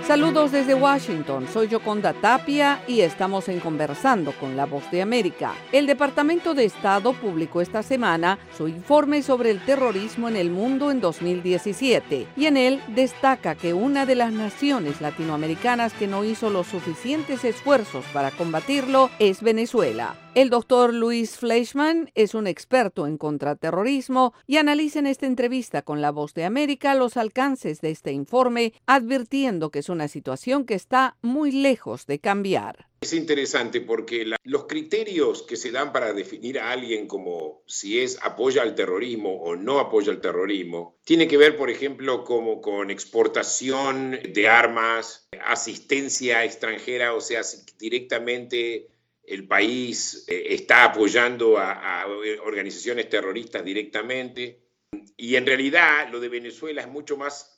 Saludos desde Washington, soy Yoconda Tapia y estamos en Conversando con la Voz de América. El Departamento de Estado publicó esta semana su informe sobre el terrorismo en el mundo en 2017 y en él destaca que una de las naciones latinoamericanas que no hizo los suficientes esfuerzos para combatirlo es Venezuela. El doctor Luis Fleischman es un experto en contraterrorismo y analiza en esta entrevista con La Voz de América los alcances de este informe, advirtiendo que es una situación que está muy lejos de cambiar. Es interesante porque los criterios que se dan para definir a alguien como si apoya al terrorismo o no apoya al terrorismo, tiene que ver, por ejemplo, como con exportación de armas, asistencia extranjera, o sea, si directamente el país está apoyando a organizaciones terroristas directamente. Y en realidad lo de Venezuela es mucho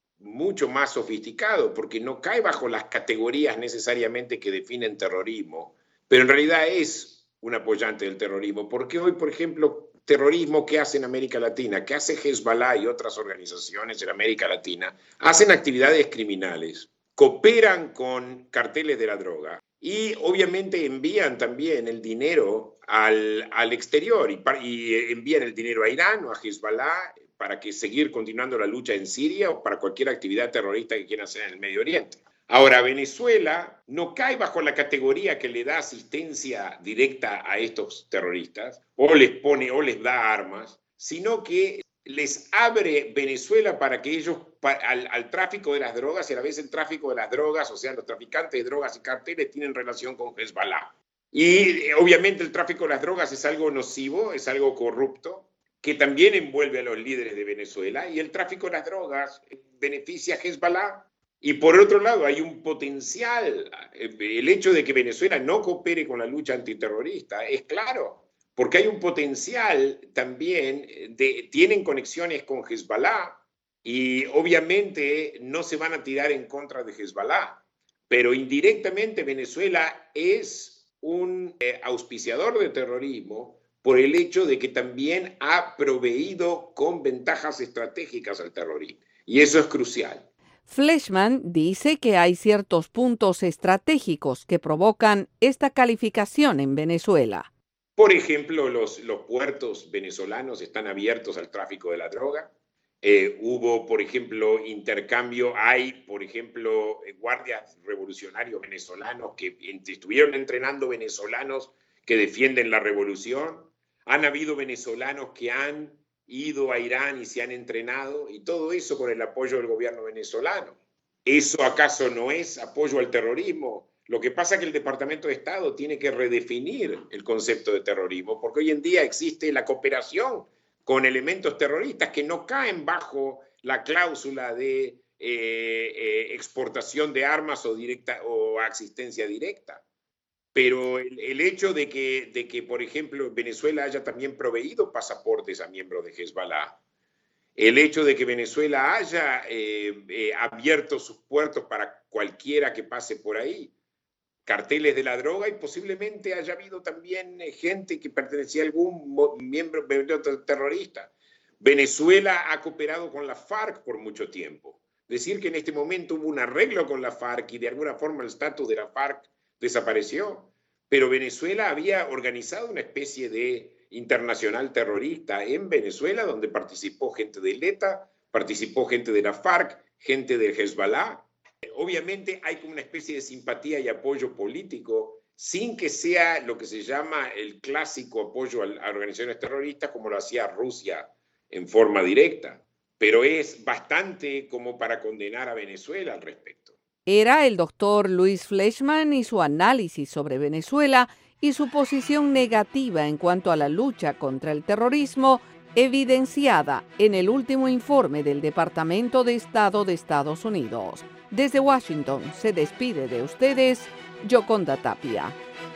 más sofisticado, porque no cae bajo las categorías necesariamente que definen terrorismo, pero en realidad es un apoyante del terrorismo, porque hoy, por ejemplo, terrorismo que hace en América Latina, que hace Hezbollah y otras organizaciones en América Latina, hacen actividades criminales, cooperan con carteles de la droga y obviamente envían también el dinero al exterior y envían el dinero a Irán o a Hezbollah para seguir continuando la lucha en Siria o para cualquier actividad terrorista que quieran hacer en el Medio Oriente. Ahora, Venezuela no cae bajo la categoría que le da asistencia directa a estos terroristas o les da armas, sino que les abre Venezuela para que ellos, al tráfico de las drogas, y a la vez el tráfico de las drogas, o sea, los traficantes de drogas y carteles tienen relación con Hezbollah. Y obviamente el tráfico de las drogas es algo nocivo, es algo corrupto, que también envuelve a los líderes de Venezuela, y el tráfico de las drogas beneficia a Hezbollah. Y por otro lado, hay un potencial. El hecho de que Venezuela no coopere con la lucha antiterrorista es claro, porque hay un potencial también, tienen conexiones con Hezbollah, y obviamente no se van a tirar en contra de Hezbollah, pero indirectamente Venezuela es un auspiciador de terrorismo, por el hecho de que también ha proveído con ventajas estratégicas al terrorismo. Y eso es crucial. Fleischman dice que hay ciertos puntos estratégicos que provocan esta calificación en Venezuela. Por ejemplo, los puertos venezolanos están abiertos al tráfico de la droga. Hubo, por ejemplo, hay, por ejemplo, guardias revolucionarios venezolanos que estuvieron entrenando venezolanos que defienden la revolución. Han habido venezolanos que han ido a Irán y se han entrenado, y todo eso con el apoyo del gobierno venezolano. ¿Eso acaso no es apoyo al terrorismo? Lo que pasa es que el Departamento de Estado tiene que redefinir el concepto de terrorismo, porque hoy en día existe la cooperación con elementos terroristas que no caen bajo la cláusula de exportación de armas o asistencia directa. Pero el hecho de que, por ejemplo, Venezuela haya también proveído pasaportes a miembros de Hezbollah, el hecho de que Venezuela haya abierto sus puertos para cualquiera que pase por ahí, carteles de la droga, y posiblemente haya habido también gente que pertenecía a algún miembro terrorista. Venezuela ha cooperado con la FARC por mucho tiempo. Decir que en este momento hubo un arreglo con la FARC y de alguna forma el estatus de la FARC desapareció, pero Venezuela había organizado una especie de internacional terrorista en Venezuela, donde participó gente del ETA, participó gente de la FARC, gente del Hezbollah. Obviamente hay como una especie de simpatía y apoyo político, sin que sea lo que se llama el clásico apoyo a organizaciones terroristas, como lo hacía Rusia en forma directa, pero es bastante como para condenar a Venezuela al respecto. Era el doctor Luis Fleischman y su análisis sobre Venezuela y su posición negativa en cuanto a la lucha contra el terrorismo, evidenciada en el último informe del Departamento de Estado de Estados Unidos. Desde Washington se despide de ustedes Yoconda Tapia.